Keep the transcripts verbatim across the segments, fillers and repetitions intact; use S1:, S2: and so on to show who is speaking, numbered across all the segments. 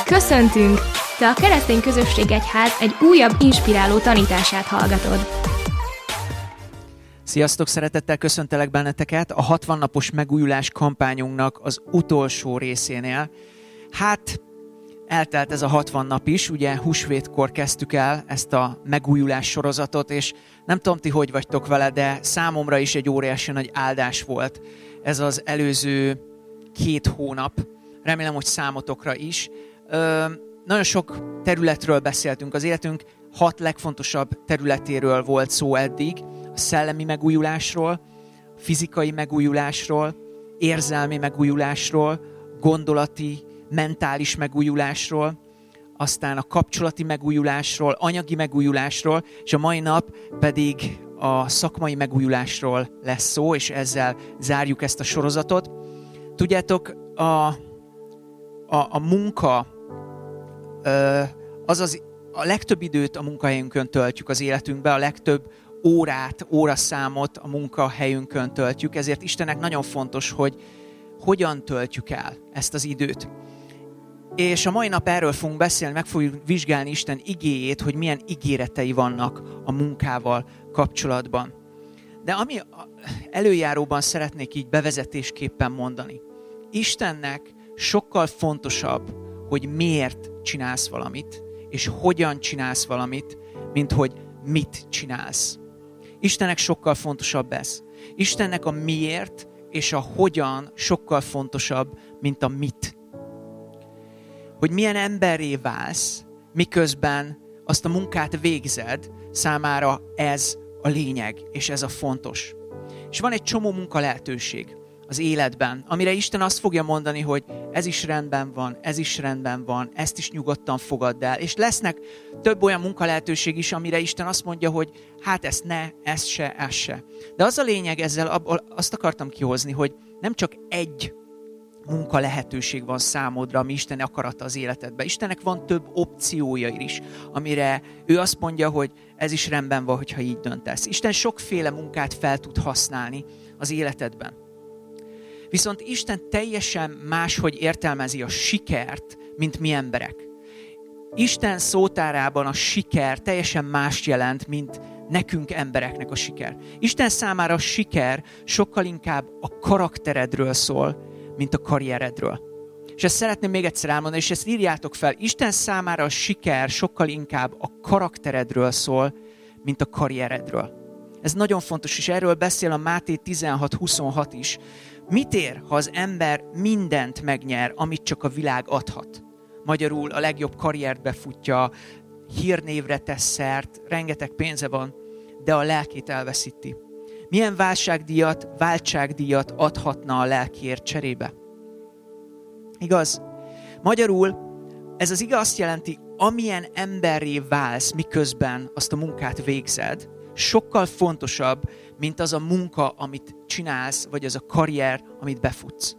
S1: Köszöntünk! Te a Keresztény Közösség Egyház egy újabb inspiráló tanítását hallgatod.
S2: Sziasztok, szeretettel köszöntelek benneteket a hatvan napos megújulás kampányunknak az utolsó részénél. Hát, eltelt ez a hatvan nap is, ugye húsvétkor kezdtük el ezt a megújulás sorozatot, és nem tudom ti, hogy vagytok vele, de számomra is egy óriási nagy áldás volt ez az előző két hónap. Remélem, hogy számotokra is. Ö, nagyon sok területről beszéltünk, az életünk hat legfontosabb területéről volt szó eddig, a szellemi megújulásról, a fizikai megújulásról, érzelmi megújulásról, gondolati, mentális megújulásról, aztán a kapcsolati megújulásról, anyagi megújulásról, és a mai nap pedig a szakmai megújulásról lesz szó, és ezzel zárjuk ezt a sorozatot. Tudjátok, a, a, a munka, azaz a legtöbb időt a munkahelyünkön töltjük az életünkbe, a legtöbb órát, óraszámot a munkahelyünkön töltjük, ezért Istennek nagyon fontos, hogy hogyan töltjük el ezt az időt. És a mai nap erről fogunk beszélni, meg fogjuk vizsgálni Isten igéjét, hogy milyen ígéretei vannak a munkával kapcsolatban. De ami előjáróban szeretnék így bevezetésképpen mondani. Istennek sokkal fontosabb, hogy miért csinálsz valamit, és hogyan csinálsz valamit, mint hogy mit csinálsz. Istennek sokkal fontosabb ez. Istennek a miért és a hogyan sokkal fontosabb, mint a mit. Hogy milyen emberré válsz, miközben azt a munkát végzed, számára ez a lényeg, és ez a fontos. És van egy csomó munka lehetőség az életben, amire Isten azt fogja mondani, hogy ez is rendben van, ez is rendben van, ezt is nyugodtan fogadd el. És lesznek több olyan munka lehetőség is, amire Isten azt mondja, hogy hát ezt ne, ez se, ez se. De az a lényeg ezzel, azt akartam kihozni, hogy nem csak egy munka lehetőség van számodra, ami Isten akarata az életedben. Istennek van több opciója is, amire ő azt mondja, hogy ez is rendben van, hogyha így döntesz. Isten sokféle munkát fel tud használni az életedben. Viszont Isten teljesen máshogy értelmezi a sikert, mint mi emberek. Isten szótárában a siker teljesen mást jelent, mint nekünk embereknek a siker. Isten számára a siker sokkal inkább a karakteredről szól, mint a karrieredről. És ezt szeretném még egyszer elmondani, és ezt írjátok fel. Isten számára a siker sokkal inkább a karakteredről szól, mint a karrieredről. Ez nagyon fontos, és erről beszél a Máté tizenhat huszonhat is. Mit ér, ha az ember mindent megnyer, amit csak a világ adhat? Magyarul a legjobb karriert befutja, hírnévre tesz szert, rengeteg pénze van, de a lelkét elveszíti. Milyen váltságdíjat, váltságdíjat adhatna a lelkiért cserébe? Igaz? Magyarul ez az igaz azt jelenti, amilyen emberré válsz, miközben azt a munkát végzed, sokkal fontosabb, mint az a munka, amit csinálsz, vagy az a karrier, amit befutsz.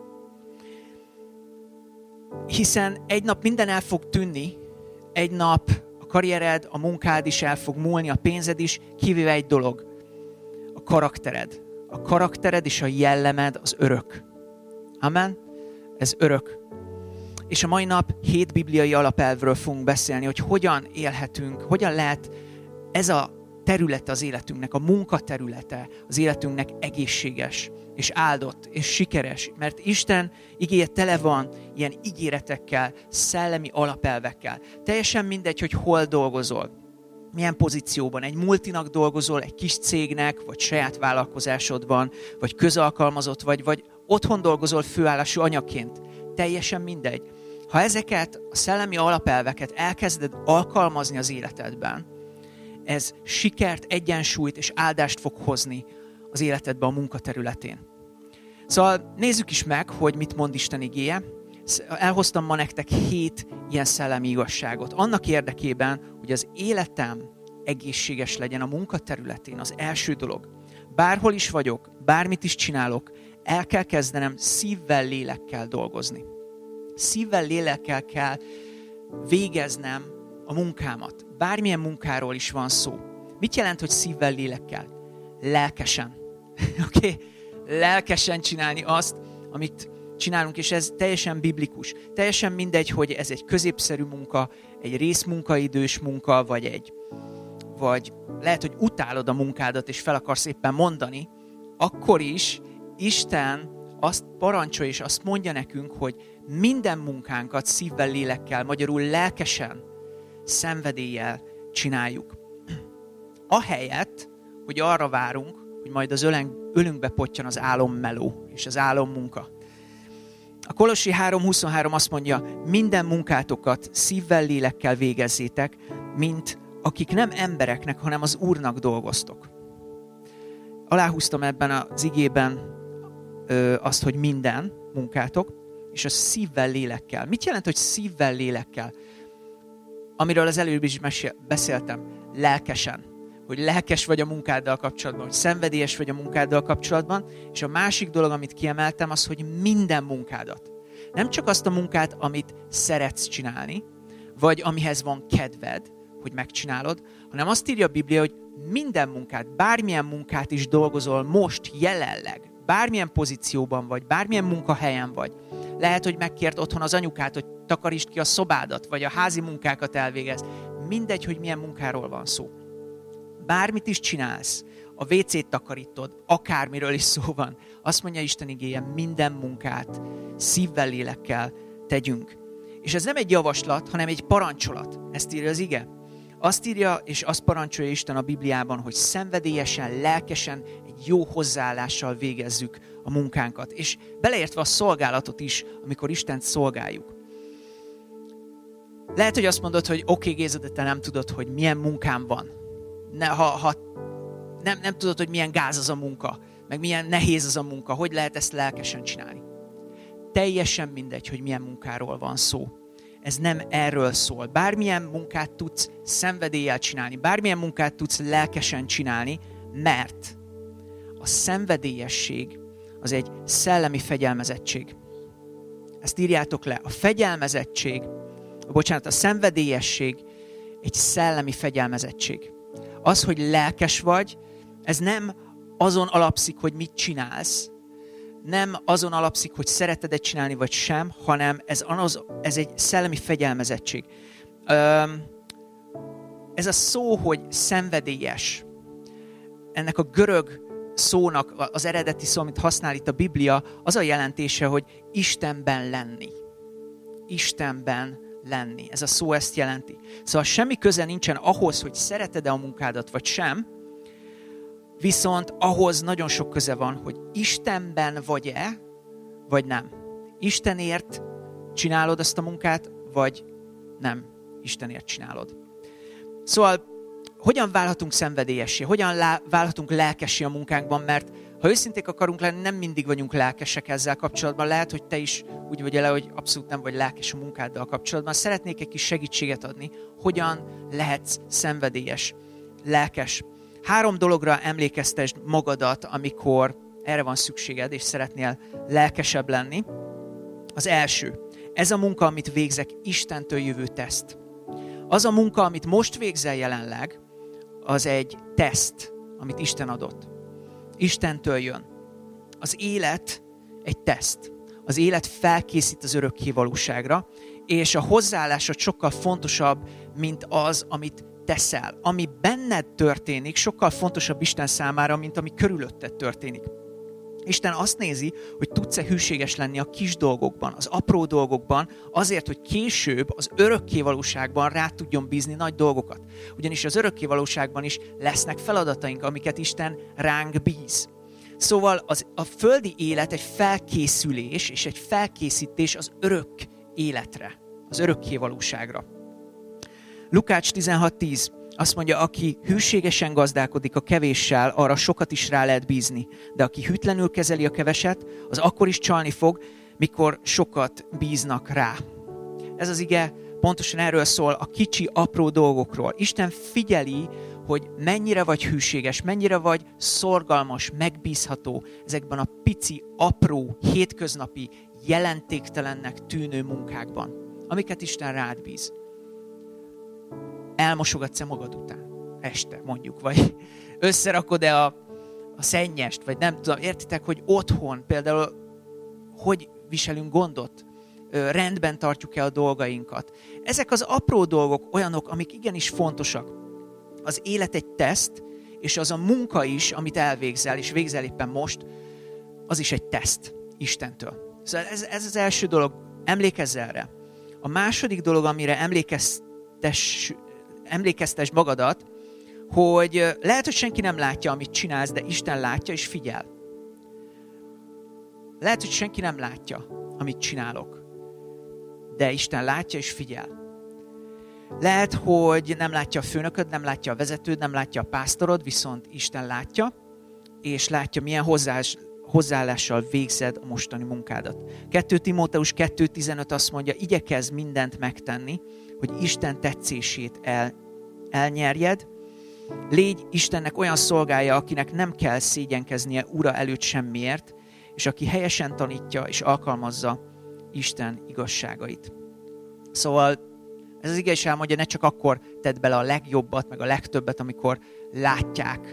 S2: Hiszen egy nap minden el fog tűnni, egy nap a karriered, a munkád is el fog múlni, a pénzed is, kivéve egy dolog, a karaktered. A karaktered és a jellemed az örök. Amen? Ez örök. És a mai nap hét bibliai alapelvről fogunk beszélni, hogy hogyan élhetünk, hogyan lehet ez a területe az életünknek, a munkaterülete az életünknek egészséges, és áldott, és sikeres. Mert Isten igéje tele van ilyen ígéretekkel, szellemi alapelvekkel. Teljesen mindegy, hogy hol dolgozol, milyen pozícióban. Egy multinak dolgozol, egy kis cégnek, vagy saját vállalkozásod van, vagy közalkalmazott vagy, vagy otthon dolgozol főállású anyaként. Teljesen mindegy. Ha ezeket a szellemi alapelveket elkezded alkalmazni az életedben, ez sikert, egyensúlyt és áldást fog hozni az életedbe a munkaterületén. Szóval nézzük is meg, hogy mit mond Isten igéje. Elhoztam ma nektek hét ilyen szellemi igazságot. Annak érdekében, hogy az életem egészséges legyen a munkaterületén, az első dolog. Bárhol is vagyok, bármit is csinálok, el kell kezdenem szívvel, lélekkel dolgozni. Szívvel, lélekkel kell végeznem a munkámat. Bármilyen munkáról is van szó. Mit jelent, hogy szívvel, lélekkel? Lelkesen. Oké? Okay? Lelkesen csinálni azt, amit csinálunk, és ez teljesen biblikus. Teljesen mindegy, hogy ez egy középszerű munka, egy részmunkaidős munka, vagy egy, vagy lehet, hogy utálod a munkádat, és fel akarsz éppen mondani, akkor is Isten azt parancsolja, és azt mondja nekünk, hogy minden munkánkat szívvel, lélekkel, magyarul lelkesen, szenvedéllyel csináljuk. Ahelyett, hogy arra várunk, hogy majd az ölen, ölünkbe pottyan az álommeló és az álommunka. A Kolossi három huszonhárom azt mondja, minden munkátokat szívvel, lélekkel végezzétek, mint akik nem embereknek, hanem az Úrnak dolgoztok. Aláhúztam ebben az igében ö, azt, hogy minden munkátok, és az szívvel, lélekkel. Mit jelent, hogy szívvel, lélekkel? Amiről az előbb is mesél, beszéltem, lelkesen. Hogy lelkes vagy a munkáddal kapcsolatban, hogy szenvedélyes vagy a munkáddal kapcsolatban, és a másik dolog, amit kiemeltem, az, hogy minden munkádat. Nem csak azt a munkát, amit szeretsz csinálni, vagy amihez van kedved, hogy megcsinálod, hanem azt írja a Biblia, hogy minden munkát, bármilyen munkát is dolgozol most, jelenleg, bármilyen pozícióban vagy, bármilyen munkahelyen vagy. Lehet, hogy megkért otthon az anyukát, hogy takarítsd ki a szobádat, vagy a házi munkákat elvégez. Mindegy, hogy milyen munkáról van szó. Bármit is csinálsz, a vécét takarítod, akármiről is szó van. Azt mondja Isten igéje, minden munkát szívvel, lélekkel tegyünk. És ez nem egy javaslat, hanem egy parancsolat. Ezt írja az ige. Azt írja, és azt parancsolja Isten a Bibliában, hogy szenvedélyesen, lelkesen, egy jó hozzáállással végezzük a munkánkat. És beleértve a szolgálatot is, amikor Istent szolgáljuk. Lehet, hogy azt mondod, hogy oké, okay, Géza, de te nem tudod, hogy milyen munkám van. Ne, ha, ha nem, nem tudod, hogy milyen gáz az a munka, meg milyen nehéz az a munka, hogy lehet ezt lelkesen csinálni. Teljesen mindegy, hogy milyen munkáról van szó. Ez nem erről szól. Bármilyen munkát tudsz szenvedéllyel csinálni, bármilyen munkát tudsz lelkesen csinálni, mert a szenvedélyesség az egy szellemi fegyelmezettség. Ezt írjátok le. A fegyelmezettség, bocsánat, a szenvedélyesség egy szellemi fegyelmezettség. Az, hogy lelkes vagy, ez nem azon alapszik, hogy mit csinálsz, nem azon alapszik, hogy szereted-e csinálni, vagy sem, hanem ez, az, ez egy szellemi fegyelmezettség. Ez a szó, hogy szenvedélyes, ennek a görög szónak az eredeti szó, amit használ itt a Biblia, az a jelentése, hogy Istenben lenni. Istenben lenni. Ez a szó ezt jelenti. Szóval semmi köze nincsen ahhoz, hogy szereted-e a munkádat, vagy sem, viszont ahhoz nagyon sok köze van, hogy Istenben vagy-e, vagy nem. Istenért csinálod azt a munkát, vagy nem Istenért csinálod. Szóval hogyan válhatunk szenvedélyessé? Hogyan lá- válhatunk lelkessé a munkánkban? Mert ha őszinték akarunk lenni, nem mindig vagyunk lelkesek ezzel kapcsolatban. Lehet, hogy te is úgy vagy ele, hogy abszolút nem vagy lelkes a munkáddal kapcsolatban. Szeretnék egy kis segítséget adni, hogyan lehetsz szenvedélyes, lelkes. Három dologra emlékeztesd magadat, amikor erre van szükséged, és szeretnél lelkesebb lenni. Az első, ez a munka, amit végzek, Istentől jövő teszt. Az a munka, amit most végzel jelenleg, az egy teszt, amit Isten adott. Istentől jön. Az élet egy teszt. Az élet felkészít az örökké valóságra, és a hozzáállásod sokkal fontosabb, mint az, amit teszel. Ami benned történik, sokkal fontosabb Isten számára, mint ami körülötted történik. Isten azt nézi, hogy tudsz-e hűséges lenni a kis dolgokban, az apró dolgokban, azért, hogy később az örökkévalóságban rá tudjon bízni nagy dolgokat. Ugyanis az örökkévalóságban is lesznek feladataink, amiket Isten ránk bíz. Szóval az, a földi élet egy felkészülés és egy felkészítés az örök életre, az örökkévalóságra. Lukács tizenhat tíz azt mondja, aki hűségesen gazdálkodik a kevéssel, arra sokat is rá lehet bízni. De aki hűtlenül kezeli a keveset, az akkor is csalni fog, mikor sokat bíznak rá. Ez az ige pontosan erről szól, a kicsi, apró dolgokról. Isten figyeli, hogy mennyire vagy hűséges, mennyire vagy szorgalmas, megbízható ezekben a pici, apró, hétköznapi, jelentéktelennek tűnő munkákban, amiket Isten rád bíz. Elmosogatsz-e magad után? Este, mondjuk, vagy összerakod-e a, a szennyest, vagy nem tudom, értitek, hogy otthon például, hogy viselünk gondot, rendben tartjuk-e a dolgainkat. Ezek az apró dolgok olyanok, amik igenis fontosak. Az élet egy teszt, és az a munka is, amit elvégzel, és végzel éppen most, az is egy teszt Istentől. Szóval ez, ez az első dolog, emlékezz erre. A második dolog, amire emlékeztes, emlékeztes magadat, hogy lehet, hogy senki nem látja, amit csinálsz, de Isten látja és figyel. Lehet, hogy senki nem látja, amit csinálok, de Isten látja és figyel. Lehet, hogy nem látja a főnököd, nem látja a vezetőd, nem látja a pásztorod, viszont Isten látja, és látja, milyen hozzáállás, hozzáállással végzed a mostani munkádat. kettő Timóteus kettő tizenöt azt mondja, igyekezz mindent megtenni, hogy Isten tetszését el, elnyerjed. Légy Istennek olyan szolgája, akinek nem kell szégyenkeznie ura előtt semmiért, és aki helyesen tanítja és alkalmazza Isten igazságait. Szóval ez az ige is elmondja, ne csak akkor tedd bele a legjobbat, meg a legtöbbet, amikor látják,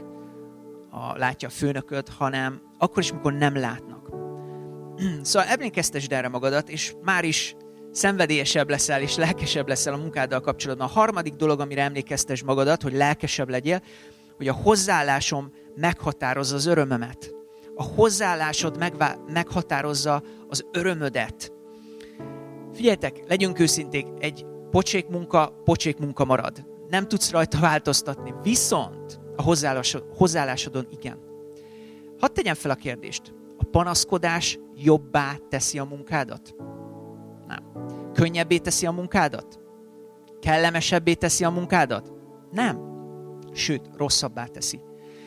S2: a, látja a főnököd, hanem akkor is, amikor nem látnak. Szóval emlékeztesd erre magadat, és már is szenvedélyesebb leszel, és lelkesebb leszel a munkáddal kapcsolatban. A harmadik dolog, amire emlékeztesd magadat, hogy lelkesebb legyél, hogy a hozzáállásom meghatározza az örömömet. A hozzáállásod megvá- meghatározza az örömödet. Figyeljetek, legyünk őszinték, egy pocsék munka, pocsék munka marad. Nem tudsz rajta változtatni, viszont a hozzáállásod, hozzáállásodon igen. Hadd tegyem fel a kérdést. A panaszkodás jobbá teszi a munkádat? Nem. Könnyebbé teszi a munkádat? Kellemesebbé teszi a munkádat? Nem. Sőt, rosszabbá teszi.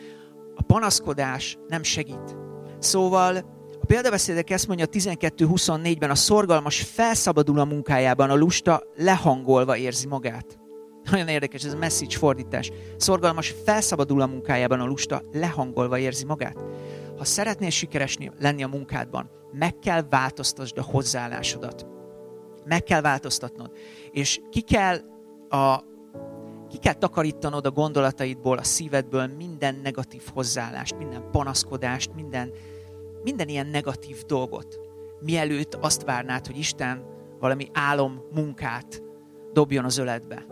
S2: A panaszkodás nem segít. Szóval a példabeszédek ezt mondja tizenkettő huszonnégyben, a szorgalmas felszabadul a munkájában, a lusta lehangolva érzi magát. Nagyon érdekes ez a message fordítás. Szorgalmas felszabadul a munkájában, a lusta lehangolva érzi magát. Ha szeretnél sikeres lenni a munkádban, meg kell változtasd a hozzáállásodat. Meg kell változtatnod. És ki kell, a, ki kell takarítanod a gondolataidból, a szívedből minden negatív hozzáállást, minden panaszkodást, minden, minden ilyen negatív dolgot. Mielőtt azt várnád, hogy Isten valami álom munkát dobjon az öletbe.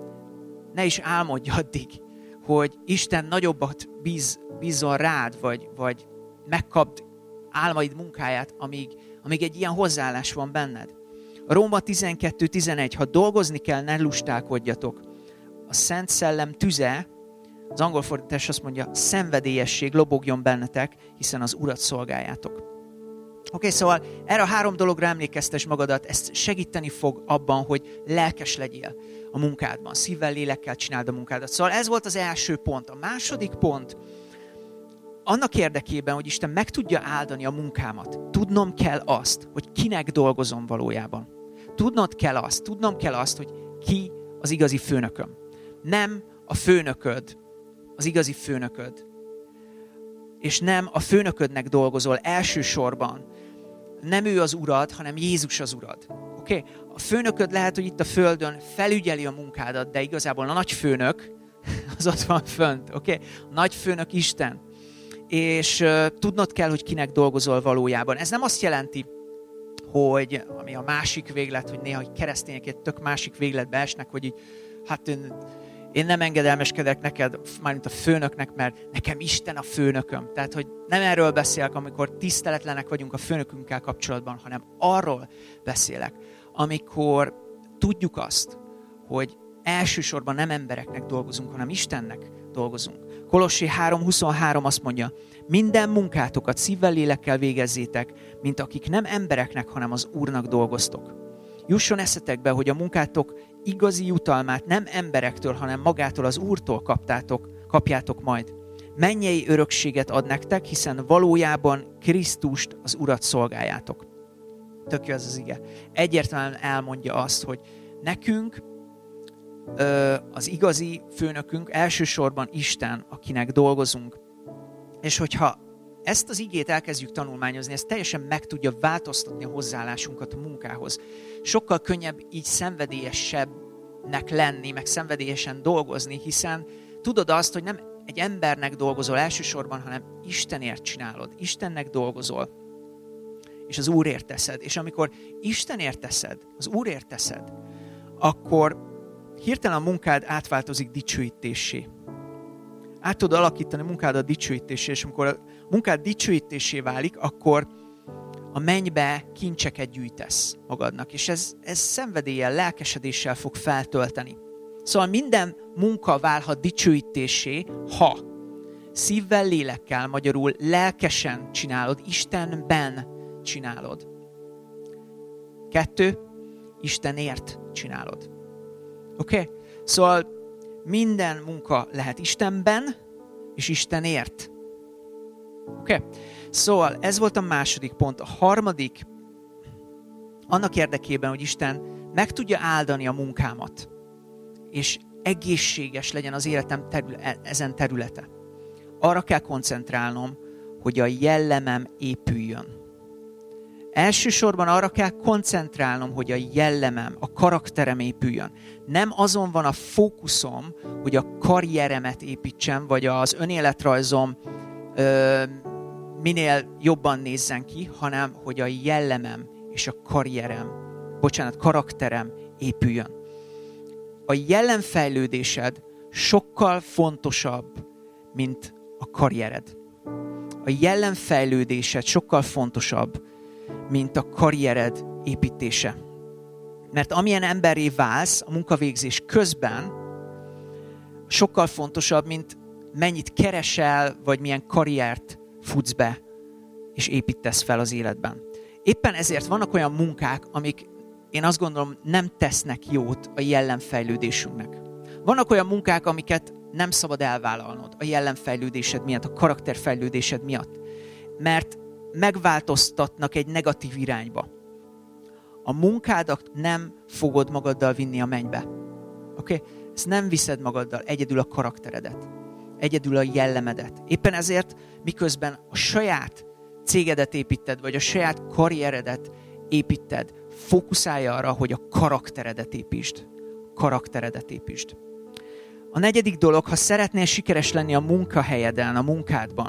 S2: Ne is álmodj addig, hogy Isten nagyobbat bíz, bízzon rád, vagy, vagy megkapd álmaid munkáját, amíg, amíg egy ilyen hozzáállás van benned. A Róma tizenkettő tizenegy, ha dolgozni kell, ne lustálkodjatok. A Szent Szellem tüze, az angol fordítás azt mondja, szenvedélyesség lobogjon bennetek, hiszen az Urat szolgáljátok. Oké, okay, szóval erre a három dologra emlékeztes magadat, ezt segíteni fog abban, hogy lelkes legyél a munkádban. Szívvel, lélekkel csináld a munkádat. Szóval ez volt az első pont. A második pont, annak érdekében, hogy Isten meg tudja áldani a munkámat, tudnom kell azt, hogy kinek dolgozom valójában. Tudnod kell azt, tudnom kell azt, hogy ki az igazi főnököm. Nem a főnököd, az igazi főnököd. És nem a főnöködnek dolgozol elsősorban. Nem ő az urad, hanem Jézus az urad. Oké? Okay? A főnököd lehet, hogy itt a földön felügyeli a munkádat, de igazából a nagy főnök az ott van fönt. Oké? Okay? A nagy főnök Isten. És uh, tudnod kell, hogy kinek dolgozol valójában. Ez nem azt jelenti, hogy ami a másik véglet, hogy néha keresztények egy tök másik végletbe esnek, hogy így, hát én, én nem engedelmeskedek neked, mármint a főnöknek, mert nekem Isten a főnököm. Tehát, hogy nem erről beszélek, amikor tiszteletlenek vagyunk a főnökünkkel kapcsolatban, hanem arról beszélek, amikor tudjuk azt, hogy elsősorban nem embereknek dolgozunk, hanem Istennek dolgozunk. Kolossé három huszonhárom azt mondja, minden munkátokat szívvel, lélekkel végezzétek, mint akik nem embereknek, hanem az Úrnak dolgoztok. Jusson eszetekbe, hogy a munkátok igazi jutalmát nem emberektől, hanem magától az Úrtól kaptátok, kapjátok majd. Mennyei örökséget ad nektek, hiszen valójában Krisztust, az Urat szolgáljátok. Tök jó ez az ige. Egyértelműen elmondja azt, hogy nekünk az igazi főnökünk elsősorban Isten, akinek dolgozunk. És hogyha ezt az igét elkezdjük tanulmányozni, ez teljesen meg tudja változtatni a hozzáállásunkat a munkához. Sokkal könnyebb így szenvedélyesebbnek lenni, meg szenvedélyesen dolgozni, hiszen tudod azt, hogy nem egy embernek dolgozol elsősorban, hanem Istenért csinálod. Istennek dolgozol. és az Úrért teszed. És amikor Istenért teszed, az Úrért teszed, akkor hirtelen a munkád átváltozik dicsőítésé. Át tudod alakítani a munkádat dicsőítésé, és amikor a munkád dicsőítésé válik, akkor a mennybe kincseket gyűjtesz magadnak, és ez, ez szenvedéllyel, lelkesedéssel fog feltölteni. Szóval minden munka válhat dicsőítésé, ha szívvel, lélekkel, magyarul lelkesen csinálod, Istenben csinálod. Kettő, Istenért csinálod. Oké? Okay? Szóval minden munka lehet Istenben, és Istenért. Oké? Okay? Szóval ez volt a második pont. A harmadik, annak érdekében, hogy Isten meg tudja áldani a munkámat, és egészséges legyen az életem terüle, ezen területe. Arra kell koncentrálnom, hogy a jellemem épüljön. Elsősorban arra kell koncentrálnom, hogy a jellemem, a karakterem épüljön. Nem azon van a fókuszom, hogy a karrieremet építsem, vagy az önéletrajzom ö, minél jobban nézzen ki, hanem hogy a jellemem és a karrierem, bocsánat, karakterem épüljön. A jellemfejlődésed sokkal fontosabb, mint a karriered. A jellemfejlődésed sokkal fontosabb, mint a karriered építése. Mert amilyen emberré válsz a munkavégzés közben, sokkal fontosabb, mint mennyit keresel, vagy milyen karriert futsz be, és építesz fel az életben. Éppen ezért vannak olyan munkák, amik én azt gondolom nem tesznek jót a jellemfejlődésünknek. Vannak olyan munkák, amiket nem szabad elvállalnod a jellemfejlődésed miatt, a karakterfejlődésed miatt, mert megváltoztatnak egy negatív irányba. A munkádat nem fogod magaddal vinni a mennybe. Oké? Okay? Ezt nem viszed magaddal, egyedül a karakteredet, egyedül a jellemedet. Éppen ezért, miközben a saját cégedet építed, vagy a saját karrieredet építed, fókuszálj arra, hogy a karakteredet építsd. Karakteredet építsd. A negyedik dolog, ha szeretnél sikeres lenni a munkahelyeden, a munkádban,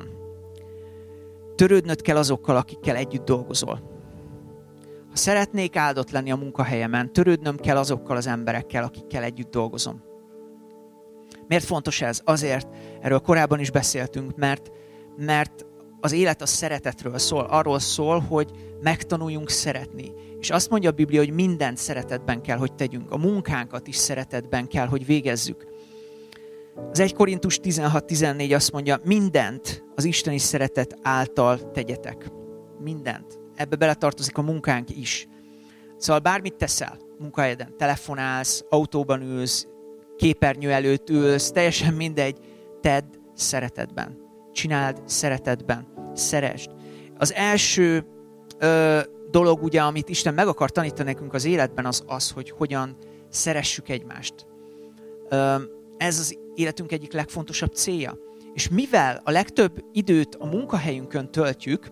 S2: törődnöd kell azokkal, akikkel együtt dolgozol. Ha szeretnék áldott lenni a munkahelyemen, törődnöm kell azokkal az emberekkel, akikkel együtt dolgozom. Miért fontos ez? Azért, erről korábban is beszéltünk, mert, mert az élet a szeretetről szól. Arról szól, hogy megtanuljunk szeretni. És azt mondja a Biblia, hogy mindent szeretetben kell, hogy tegyünk. A munkánkat is szeretetben kell, hogy végezzük. Az egy Korintus tizenhat tizennégy azt mondja, mindent az isteni szeretet által tegyetek. Mindent. Ebbe beletartozik a munkánk is. Szóval bármit teszel munkahelyeden, telefonálsz, autóban ülsz, képernyő előtt ülsz, teljesen mindegy, tedd szeretetben. Csináld szeretetben. Szeresd. Az első ö, dolog, ugye, amit Isten meg akar tanítani nekünk az életben, az az, hogy hogyan szeressük egymást. Ö, ez az életünk egyik legfontosabb célja. És mivel a legtöbb időt a munkahelyünkön töltjük,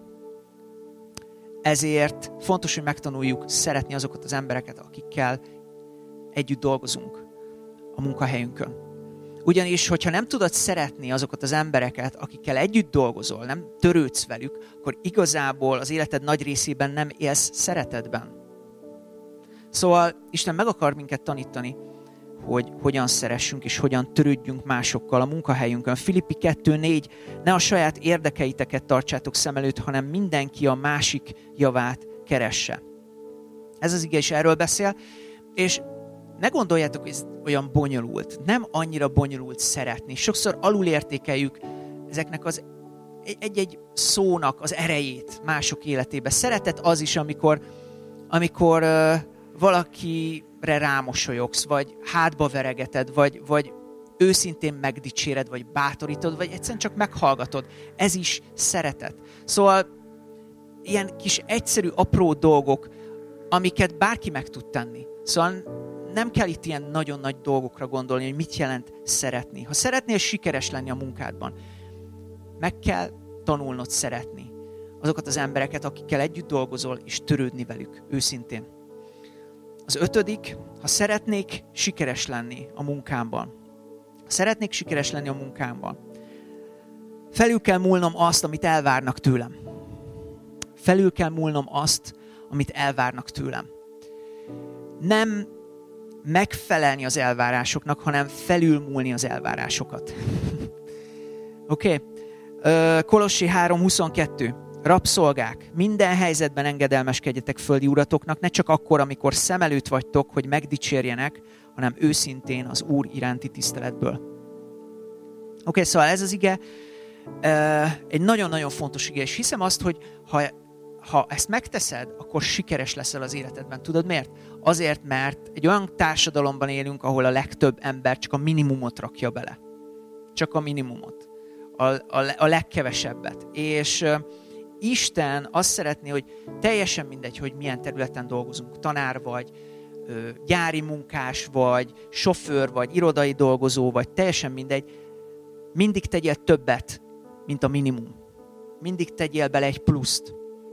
S2: ezért fontos, hogy megtanuljuk szeretni azokat az embereket, akikkel együtt dolgozunk a munkahelyünkön. Ugyanis, hogyha nem tudod szeretni azokat az embereket, akikkel együtt dolgozol, nem törődsz velük, akkor igazából az életed nagy részében nem élsz szeretetben. Szóval Isten meg akar minket tanítani, hogy hogyan szeressünk és hogyan törődjünk másokkal a munkahelyünkön. Filippi kettő négy, ne a saját érdekeiteket tartsátok szem előtt, hanem mindenki a másik javát keresse. Ez az ige is erről beszél, és ne gondoljátok, hogy ez olyan bonyolult. Nem annyira bonyolult szeretni. Sokszor alulértékeljük ezeknek az egy-egy szónak az erejét mások életébe. Szeretet az is, amikor, amikor uh, valakire rámosolyogsz, vagy hátba veregeted, vagy, vagy őszintén megdicséred, vagy bátorítod, vagy egyszerűen csak meghallgatod. Ez is szeretet. Szóval ilyen kis egyszerű, apró dolgok, amiket bárki meg tud tenni. Szóval nem kell itt ilyen nagyon nagy dolgokra gondolni, hogy mit jelent szeretni. Ha szeretnél sikeres lenni a munkádban, meg kell tanulnod szeretni azokat az embereket, akikkel együtt dolgozol, és törődni velük őszintén. Az ötödik, ha szeretnék sikeres lenni a munkámban, ha szeretnék sikeres lenni a munkámban, felül kell múlnom azt, amit elvárnak tőlem. Felül kell múlnom azt, amit elvárnak tőlem. Nem megfelelni az elvárásoknak, hanem felülmúlni az elvárásokat. Oké? Okay. Kolossi három huszonkettő. Rabszolgák, minden helyzetben engedelmeskedjetek földi uratoknak, ne csak akkor, amikor szem előtt vagytok, hogy megdicsérjenek, hanem őszintén az Úr iránti tiszteletből. Oké, okay, szóval ez az ige egy nagyon-nagyon fontos ige, és hiszem azt, hogy ha, ha ezt megteszed, akkor sikeres leszel az életedben. Tudod miért? Azért, mert egy olyan társadalomban élünk, ahol a legtöbb ember csak a minimumot rakja bele. Csak a minimumot. A, a, a legkevesebbet. És Isten azt szeretné, hogy teljesen mindegy, hogy milyen területen dolgozunk, tanár vagy, gyári munkás vagy, sofőr vagy, irodai dolgozó vagy, teljesen mindegy, mindig tegyél többet, mint a minimum. Mindig tegyél bele egy pluszt.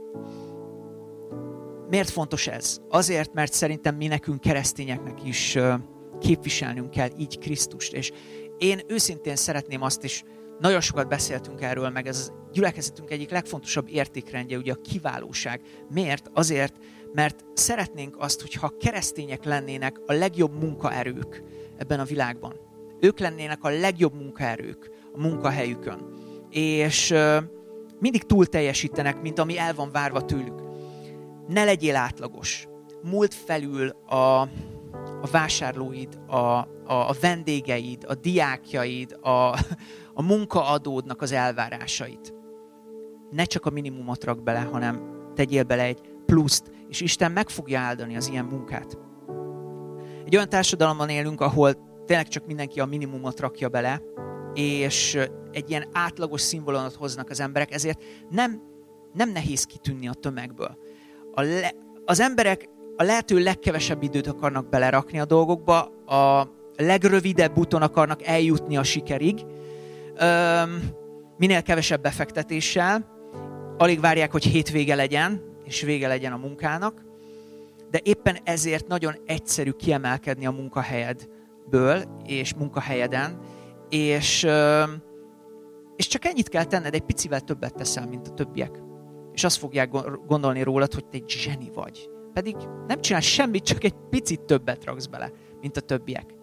S2: Miért fontos ez? Azért, mert szerintem mi nekünk keresztényeknek is képviselnünk kell így Krisztust. És én őszintén szeretném azt is, nagyon sokat beszéltünk erről, meg ez a gyülekezetünk egyik legfontosabb értékrendje, ugye a kiválóság. Miért? Azért, mert szeretnénk azt, hogyha keresztények lennének a legjobb munkaerők ebben a világban. Ők lennének a legjobb munkaerők a munkahelyükön. És uh, mindig túl teljesítenek, mint ami el van várva tőlük. Ne legyél átlagos. Múld felül a, a vásárlóid, a, a, a vendégeid, a diákjaid, a, a munkaadódnak az elvárásait. Ne csak a minimumot rak bele, hanem tegyél bele egy pluszt, és Isten meg fogja áldani az ilyen munkát. Egy olyan társadalomban élünk, ahol tényleg csak mindenki a minimumot rakja bele, és egy ilyen átlagos színvonalat hoznak az emberek, ezért nem, nem nehéz kitűnni a tömegből. A le, az emberek a lehető legkevesebb időt akarnak belerakni a dolgokba, a legrövidebb úton akarnak eljutni a sikerig, Öm, minél kevesebb befektetéssel, alig várják, hogy hétvége legyen, és vége legyen a munkának, de éppen ezért nagyon egyszerű kiemelkedni a munkahelyedből és munkahelyeden, és, és csak ennyit kell tenned, egy picivel többet teszel, mint a többiek. És azt fogják gondolni rólad, hogy te egy zseni vagy. Pedig nem csinál semmit, csak egy picit többet raksz bele, mint a többiek.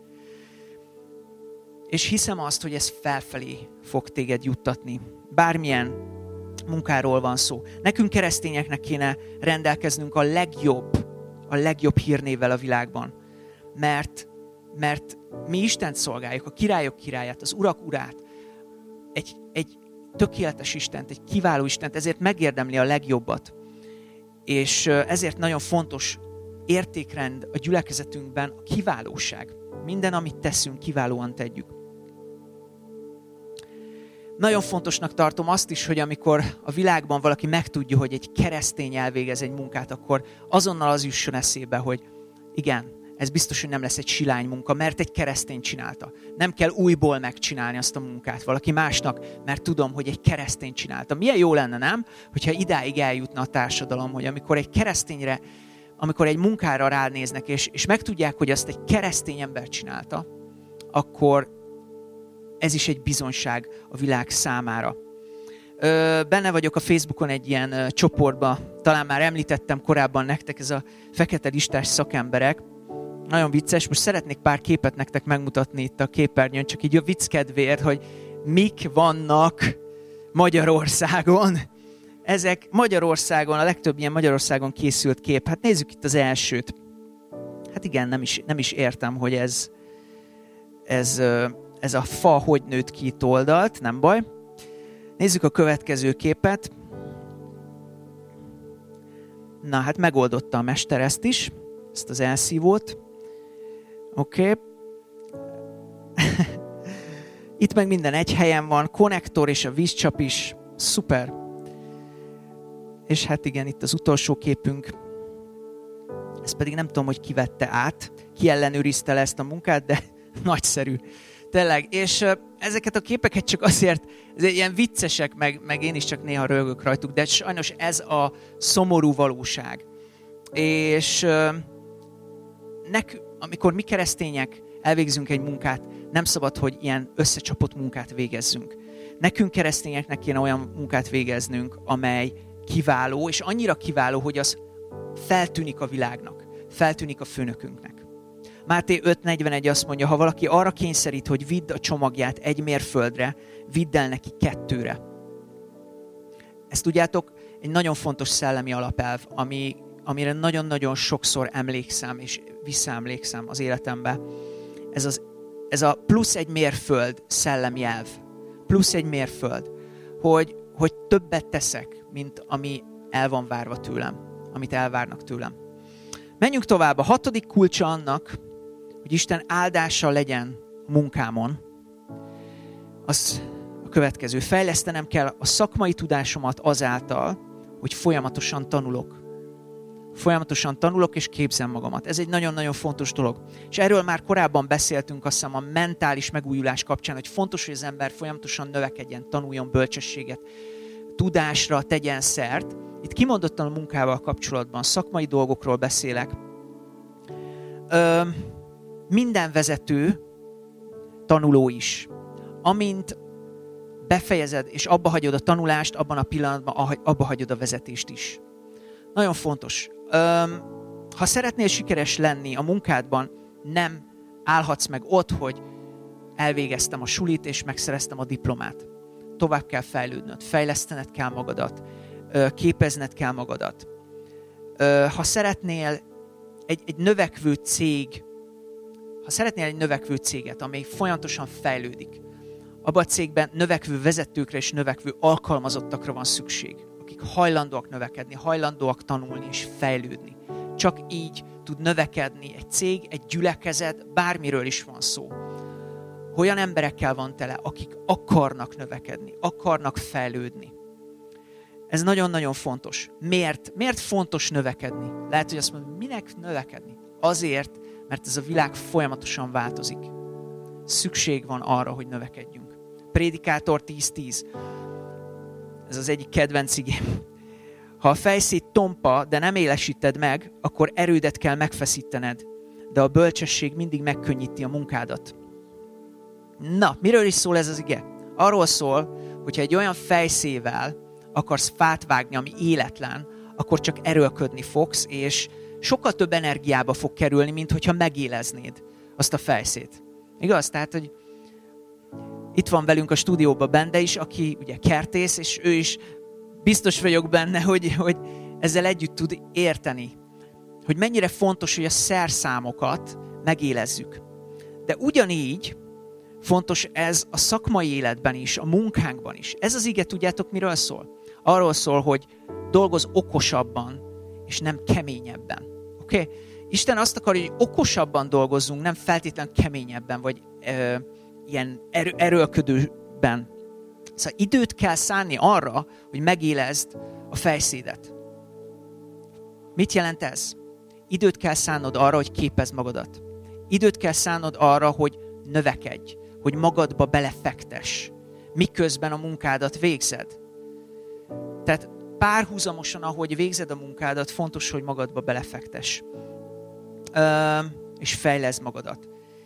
S2: És hiszem azt, hogy ez felfelé fog téged juttatni. Bármilyen munkáról van szó. Nekünk keresztényeknek kéne rendelkeznünk a legjobb, a legjobb hírnévvel a világban. Mert, mert mi Istent szolgáljuk, a királyok királyát, az urak urát, egy, egy tökéletes Istent, egy kiváló Istent, ezért megérdemli a legjobbat. És ezért nagyon fontos értékrend a gyülekezetünkben a kiválóság. Minden, amit teszünk, kiválóan tegyük. Nagyon fontosnak tartom azt is, hogy amikor a világban valaki megtudja, hogy egy keresztény elvégez egy munkát, akkor azonnal az jusson eszébe, hogy igen, ez biztos, hogy nem lesz egy silány munka, mert egy keresztény csinálta. Nem kell újból megcsinálni azt a munkát valaki másnak, mert tudom, hogy egy keresztény csinálta. Milyen jó lenne, nem? Hogyha idáig eljutna a társadalom, hogy amikor egy keresztényre, amikor egy munkára ránéznek, és, és megtudják, hogy azt egy keresztény ember csinálta, akkor ez is egy bizonyság a világ számára. Ö, benne vagyok a Facebookon egy ilyen ö, csoportba, talán már említettem korábban nektek, ez a fekete listás szakemberek. Nagyon vicces, most szeretnék pár képet nektek megmutatni itt a képernyőn, csak így a vicc kedvéért, hogy mik vannak Magyarországon. Ezek Magyarországon, a legtöbb ilyen Magyarországon készült kép. Hát nézzük itt az elsőt. Hát igen, nem is, nem is értem, hogy ez, ez, ez a fa hogy nőtt ki itt oldalt, nem baj. Nézzük a következő képet. Na, hát megoldotta a mester ezt is, ezt az elszívót. Oké. Okay. Itt meg minden egy helyen van, konnektor és a vízcsap is. Szuper. És hát igen, itt az utolsó képünk. Ez pedig nem tudom, hogy ki vette át, ki ellenőrizte le ezt a munkát, de nagyszerű. Tényleg. És uh, ezeket a képeket csak azért, ezért ilyen viccesek, meg, meg én is csak néha röhögök rajtuk, de sajnos ez a szomorú valóság. És uh, nekünk, amikor mi keresztények elvégzünk egy munkát, nem szabad, hogy ilyen összecsapott munkát végezzünk. Nekünk keresztényeknek kéne olyan munkát végeznünk, amely kiváló, és annyira kiváló, hogy az feltűnik a világnak, feltűnik a főnökünknek. Máté öt negyvenegy azt mondja, ha valaki arra kényszerít, hogy vidd a csomagját egy mérföldre, vidd el neki kettőre. Ezt tudjátok, egy nagyon fontos szellemi alapelv, ami, amire nagyon-nagyon sokszor emlékszem, és visszaemlékszem az életembe. Ez, az, ez a plusz egy mérföld szellemi elv. Plusz egy mérföld. Hogy, hogy többet teszek, mint ami el van várva tőlem. Amit elvárnak tőlem. Menjünk tovább. A hatodik kulcsa annak, hogy Isten áldása legyen a munkámon, az a következő. Fejlesztenem kell a szakmai tudásomat azáltal, hogy folyamatosan tanulok. Folyamatosan tanulok és képzem magamat. Ez egy nagyon-nagyon fontos dolog. És erről már korábban beszéltünk, azt hiszem, a mentális megújulás kapcsán, hogy fontos, hogy az ember folyamatosan növekedjen, tanuljon bölcsességet, tudásra tegyen szert. Itt kimondottan a munkával kapcsolatban, szakmai dolgokról beszélek. Ö, minden vezető tanuló is. Amint befejezed és abba hagyod a tanulást, abban a pillanatban abba hagyod a vezetést is. Nagyon fontos. Öm, ha szeretnél sikeres lenni a munkádban, nem állhatsz meg ott, hogy elvégeztem a sulit és megszereztem a diplomát. Tovább kell fejlődnöd, fejlesztened kell magadat, képezned kell magadat. Ha szeretnél egy, egy növekvő cég, ha szeretnél egy növekvő céget, amely folyamatosan fejlődik, abban a cégben növekvő vezetőkre és növekvő alkalmazottakra van szükség, akik hajlandóak növekedni, hajlandóak tanulni és fejlődni. Csak így tud növekedni egy cég, egy gyülekezet, bármiről is van szó. Olyan emberekkel van tele, akik akarnak növekedni, akarnak fejlődni. Ez nagyon-nagyon fontos. Miért? Miért fontos növekedni? Lehet, hogy azt mondod, minek növekedni? Azért, mert ez a világ folyamatosan változik. Szükség van arra, hogy növekedjünk. Prédikátor tíz tíz. Ez az egyik kedvenc igém. Ha a fejszéd tompa, de nem élesíted meg, akkor erődet kell megfeszítened, de a bölcsesség mindig megkönnyíti a munkádat. Na, miről is szól ez az ige? Arról szól, hogyha egy olyan fejszével akarsz fát vágni, ami életlen, akkor csak erőlködni fogsz, és sokkal több energiába fog kerülni, mint hogyha megéleznéd azt a fejszét. Igaz? Tehát, hogy itt van velünk a stúdióban Bende is, aki ugye kertész, és ő is biztos vagyok benne, hogy, hogy ezzel együtt tud érteni, hogy mennyire fontos, hogy a szerszámokat megélezzük. De ugyanígy fontos ez a szakmai életben is, a munkánkban is. Ez az ige, tudjátok, miről szól? Arról szól, hogy dolgozz okosabban, és nem keményebben. Oké? Okay? Isten azt akarja, hogy okosabban dolgozzunk, nem feltétlenül keményebben, vagy ö, ilyen erő, erőlködőben. Szóval időt kell szánni arra, hogy megélezd a fejszédet. Mit jelent ez? Időt kell szánnod arra, hogy képezd magadat. Időt kell szánnod arra, hogy növekedj, hogy magadba belefektess, miközben a munkádat végzed. Tehát párhuzamosan, ahogy végzed a munkádat, fontos, hogy magadba belefektess. Ö, és fejleszd magadat.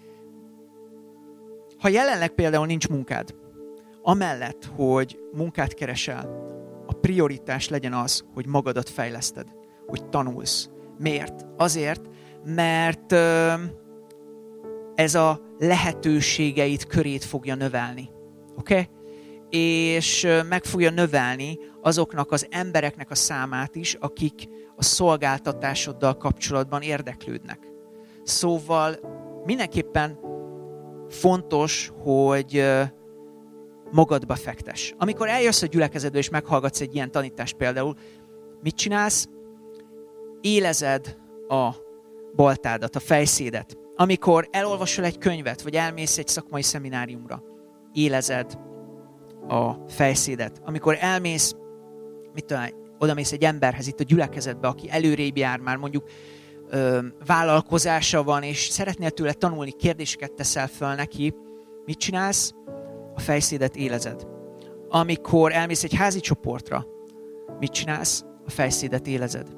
S2: Ha jelenleg például nincs munkád, amellett, hogy munkát keresel, a prioritás legyen az, hogy magadat fejleszted, hogy tanulsz. Miért? Azért, mert ö, ez a lehetőségeit körét fogja növelni. Oké? Okay? És meg fogja növelni azoknak az embereknek a számát is, akik a szolgáltatásoddal kapcsolatban érdeklődnek. Szóval mindenképpen fontos, hogy magadba fektess. Amikor eljössz a gyülekezetbe és meghallgatsz egy ilyen tanítást például, mit csinálsz? Élezed a baltádat, a fejszédet. Amikor elolvasol egy könyvet, vagy elmész egy szakmai szemináriumra, élezed a fejszédet. Amikor elmész, mit tudom, oda mész egy emberhez itt a gyülekezetbe, aki előrébb jár már, mondjuk ö, vállalkozása van, és szeretnél tőle tanulni, kérdéseket teszel föl neki, mit csinálsz? A fejszédet élezed. Amikor elmész egy házi csoportra, mit csinálsz? A fejszédet élezed.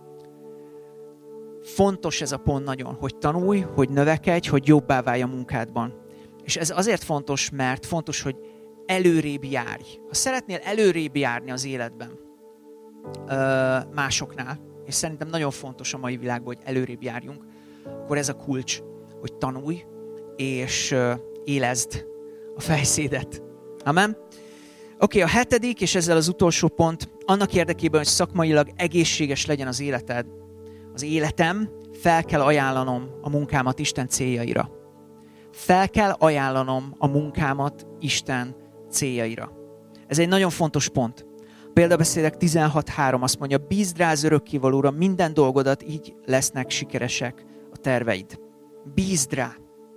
S2: Fontos ez a pont nagyon, hogy tanulj, hogy növekedj, hogy jobbá válj a munkádban. És ez azért fontos, mert fontos, hogy előrébb járj. Ha szeretnél előrébb járni az életben, másoknál, és szerintem nagyon fontos a mai világban, hogy előrébb járjunk, akkor ez a kulcs, hogy tanulj, és élezd a fejszédet. Amen? Oké, okay, a hetedik, és ezzel az utolsó pont, annak érdekében, hogy szakmailag egészséges legyen az életed, az életem, fel kell ajánlanom a munkámat Isten céljaira. Fel kell ajánlanom a munkámat Isten céljaira. Ez egy nagyon fontos pont. Példabeszédek tizenhat három azt mondja, bízd rá az örökkévalóra minden dolgodat, így lesznek sikeresek a terveid. Bízd rá.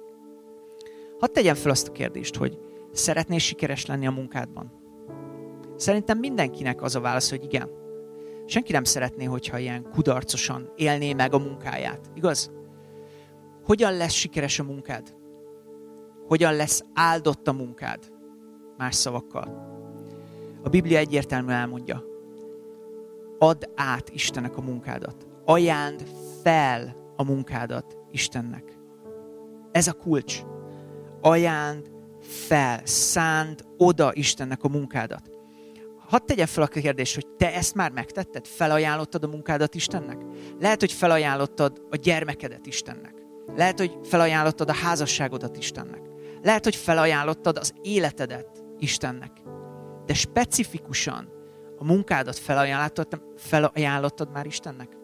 S2: Hadd tegyem fel azt a kérdést, hogy szeretnél sikeres lenni a munkádban? Szerintem mindenkinek az a válasz, hogy igen. Senki nem szeretné, hogyha ilyen kudarcosan élné meg a munkáját. Igaz? Hogyan lesz sikeres a munkád? Hogyan lesz áldott a munkád? Más szavakkal. A Biblia egyértelműen elmondja. Add át Istennek a munkádat. Ajánd fel a munkádat Istennek. Ez a kulcs. Ajánd fel, szánd oda Istennek a munkádat. Hadd tegyem fel a kérdést, hogy te ezt már megtetted? Felajánlottad a munkádat Istennek? Lehet, hogy felajánlottad a gyermekedet Istennek. Lehet, hogy felajánlottad a házasságodat Istennek. Lehet, hogy felajánlottad az életedet Istennek. De specifikusan a munkádat felajánlottad, felajánlottad már Istennek?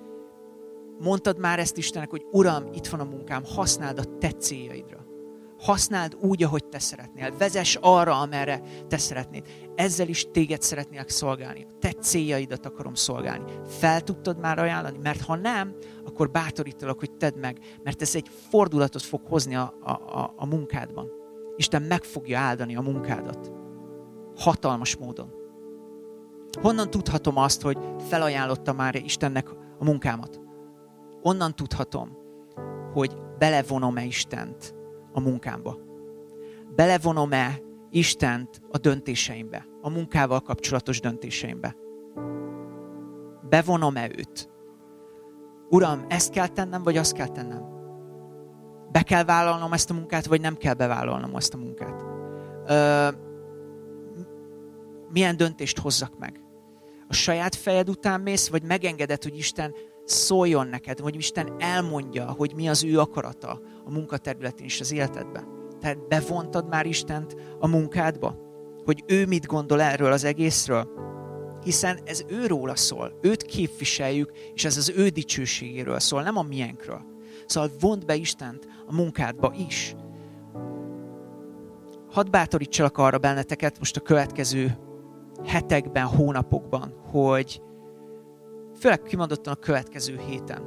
S2: Mondtad már ezt Istennek, hogy Uram, itt van a munkám, használd a te céljaidra. Használd úgy, ahogy te szeretnél. Vezess arra, amerre te szeretnéd. Ezzel is téged szeretnélek szolgálni. A te céljaidat akarom szolgálni. Fel tudtad már ajánlani? Mert ha nem, akkor bátorítalak, hogy tedd meg. Mert ez egy fordulatot fog hozni a, a, a, a munkádban. Isten meg fogja áldani a munkádat. Hatalmas módon. Honnan tudhatom azt, hogy felajánlottam már Istennek a munkámat? Onnan tudhatom, hogy belevonom-e Istent a munkámba. Belevonom-e Istent a döntéseimbe, a munkával kapcsolatos döntéseimbe. Bevonom-e őt? Uram, ezt kell tennem, vagy azt kell tennem? Be kell vállalnom ezt a munkát, vagy nem kell bevállalnom ezt a munkát? Ö, milyen döntést hozzak meg? A saját fejed után mész, vagy megengeded, hogy Isten szóljon neked, vagy Isten elmondja, hogy mi az ő akarata a munkaterületén és az életedben. Tehát bevontad már Istent a munkádba, hogy ő mit gondol erről az egészről, hiszen ez őróla szól, őt képviseljük, és ez az ő dicsőségéről szól, nem a miénkről. Szóval vond be Istent a munkádba is. Hadd bátorítsalak arra benneteket most a következő hetekben, hónapokban, hogy főleg kimondottan a következő héten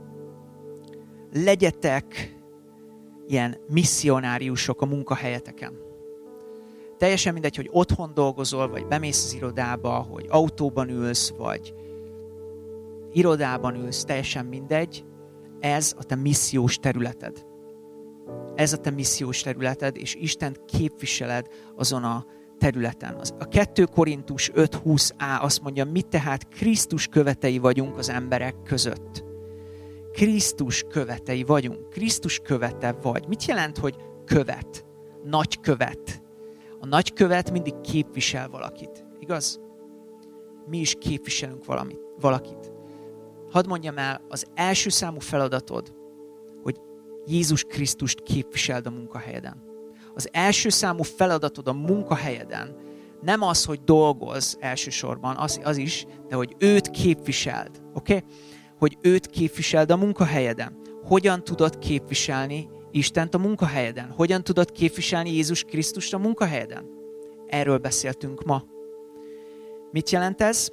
S2: legyetek ilyen misszionáriusok a munkahelyeteken. Teljesen mindegy, hogy otthon dolgozol, vagy bemész az irodába, hogy autóban ülsz, vagy irodában ülsz, teljesen mindegy. Ez a te missziós területed. Ez a te missziós területed, és Istent képviseled azon a területen. A kettő Korintus öt húsz á azt mondja, mi tehát Krisztus követei vagyunk az emberek között. Krisztus követei vagyunk. Krisztus követe vagy. Mit jelent, hogy követ? Nagy követ. A nagy követ mindig képvisel valakit. Igaz? Mi is képviselünk valamit, valakit. Hadd mondjam el, az első számú feladatod, hogy Jézus Krisztust képviseld a munkahelyeden. Az első számú feladatod a munkahelyeden nem az, hogy dolgozz elsősorban, az, az is, de hogy őt képviseld. Oké? Okay? Hogy őt képviseld a munkahelyeden. Hogyan tudod képviselni Istent a munkahelyeden? Hogyan tudod képviselni Jézus Krisztust a munkahelyeden? Erről beszéltünk ma. Mit jelent ez?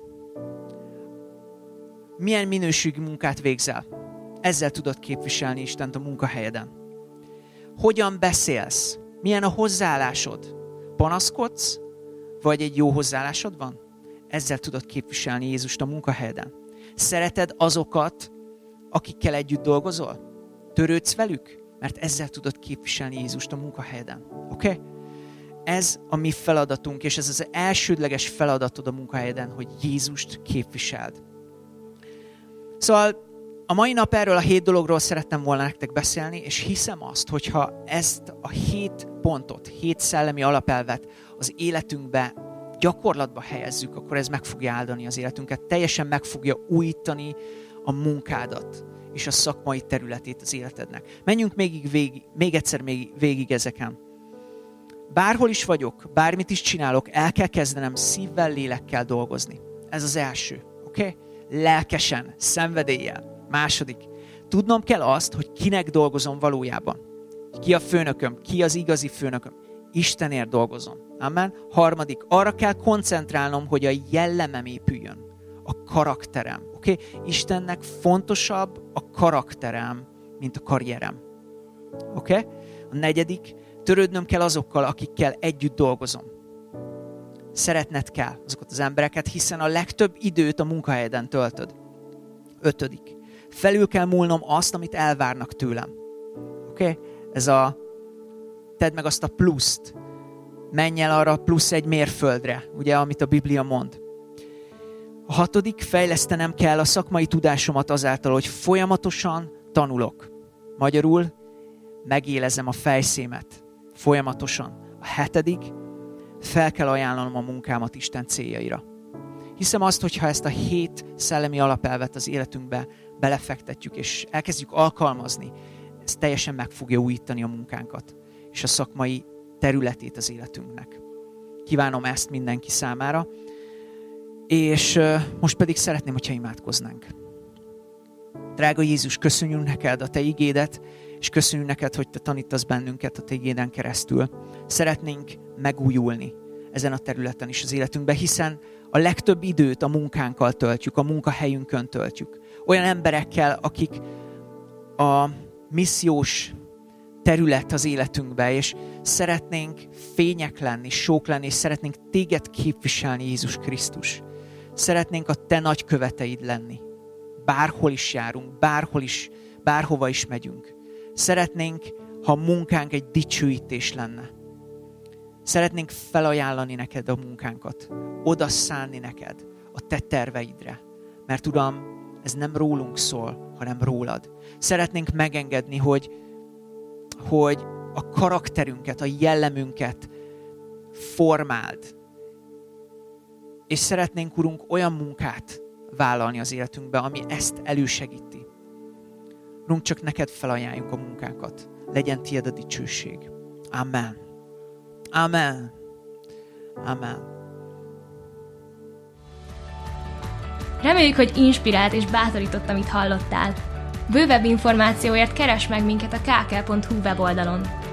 S2: Milyen minőségű munkát végzel? Ezzel tudod képviselni Istent a munkahelyeden. Hogyan beszélsz? Milyen a hozzáállásod? Panaszkodsz? Vagy egy jó hozzáállásod van? Ezzel tudod képviselni Jézust a munkahelyeden. Szereted azokat, akikkel együtt dolgozol? Törődsz velük? Mert ezzel tudod képviselni Jézust a munkahelyeden. Oké? Okay? Ez a mi feladatunk, és ez az elsődleges feladatod a munkahelyeden, hogy Jézust képviseld. Szóval a mai nap erről a hét dologról szerettem volna nektek beszélni, és hiszem azt, hogyha ezt a hét pontot, hét szellemi alapelvet az életünkbe gyakorlatba helyezzük, akkor ez meg fogja áldani az életünket. Teljesen meg fogja újítani a munkádat és a szakmai területét az életednek. Menjünk még, végig, még egyszer még végig ezeken. Bárhol is vagyok, bármit is csinálok, el kell kezdenem szívvel, lélekkel dolgozni. Ez az első, oké? Okay? Lelkesen, szenvedéllyel. Második. Tudnom kell azt, hogy kinek dolgozom valójában. Ki a főnököm, ki az igazi főnököm. Istenért dolgozom. Amen. Harmadik. Arra kell koncentrálnom, hogy a jellemem épüljön. A karakterem. Oké? Okay? Istennek fontosabb a karakterem, mint a karrierem. Oké? Okay? A negyedik. Törődnöm kell azokkal, akikkel együtt dolgozom. Szeretned kell azokat az embereket, hiszen a legtöbb időt a munkahelyeden töltöd. Ötödik. Felül kell múlnom azt, amit elvárnak tőlem. Oké? Okay? Ez a tedd meg azt a pluszt. Menj el arra plusz egy mérföldre, ugye, amit a Biblia mond. A hatodik, fejlesztenem kell a szakmai tudásomat azáltal, hogy folyamatosan tanulok. Magyarul megélezem a fejszémet. Folyamatosan. A hetedik, fel kell ajánlanom a munkámat Isten céljaira. Hiszem azt, hogyha ezt a hét szellemi alapelvet az életünkbe belefektetjük, és elkezdjük alkalmazni, ez teljesen meg fogja újítani a munkánkat, és a szakmai területét az életünknek. Kívánom ezt mindenki számára, és most pedig szeretném, hogyha imádkoznánk. Drága Jézus, köszönjük neked a te igédet, és köszönjük neked, hogy te tanítasz bennünket a te igéden keresztül. Szeretnénk megújulni ezen a területen is az életünkben, hiszen a legtöbb időt a munkánkkal töltjük, a munkahelyünkön töltjük. Olyan emberekkel, akik a missziós terület az életünkben, és szeretnénk fények lenni, sók lenni, és szeretnénk téged képviselni, Jézus Krisztus. Szeretnénk a te nagy követeid lenni. Bárhol is járunk, bárhol is, bárhova is megyünk. Szeretnénk, ha a munkánk egy dicsőítés lenne. Szeretnénk felajánlani neked a munkánkat, oda szánni neked a te terveidre. Mert Uram, ez nem rólunk szól, hanem rólad. Szeretnénk megengedni, hogy, hogy a karakterünket, a jellemünket formáld. És szeretnénk, Urunk, olyan munkát vállalni az életünkbe, ami ezt elősegíti. Urunk, csak neked felajánljuk a munkánkat. Legyen tiéd a dicsőség. Amen. Amen. Amen.
S1: Reméljük, hogy inspirált és bátorított, amit hallottál. Bővebb információért keresd meg minket a kkl pont hu weboldalon.